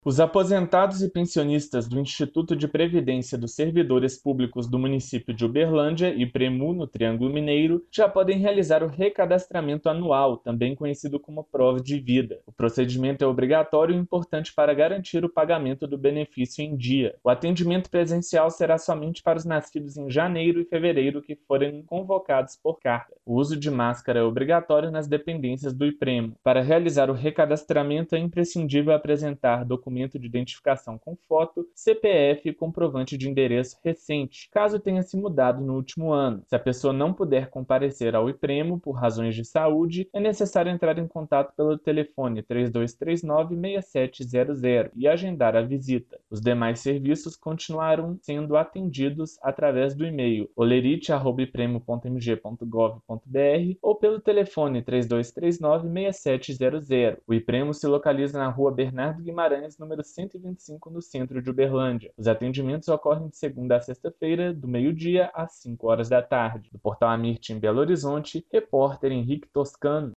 Os aposentados e pensionistas do Instituto de Previdência dos Servidores Públicos do município de Uberlândia e Premu, no Triângulo Mineiro, já podem realizar o recadastramento anual, também conhecido como prova de vida. O procedimento é obrigatório e importante para garantir o pagamento do benefício em dia. O atendimento presencial será somente para os nascidos em janeiro e fevereiro que forem convocados por carta. O uso de máscara é obrigatório nas dependências do IPREMO. Para realizar o recadastramento é imprescindível apresentar documento de identificação com foto, CPF e comprovante de endereço recente, caso tenha se mudado no último ano. Se a pessoa não puder comparecer ao IPREMO por razões de saúde, é necessário entrar em contato pelo telefone 3239-6700 e agendar a visita. Os demais serviços continuarão sendo atendidos através do e-mail olerite@ipremo.mg.gov.br ou pelo telefone 3239-6700. O IPREMO se localiza na Rua Bernardo Guimarães, número 125, no centro de Uberlândia. Os atendimentos ocorrem de segunda a sexta-feira, do meio-dia às 5 horas da tarde. Do Portal Amirte, em Belo Horizonte, repórter Henrique Toscano.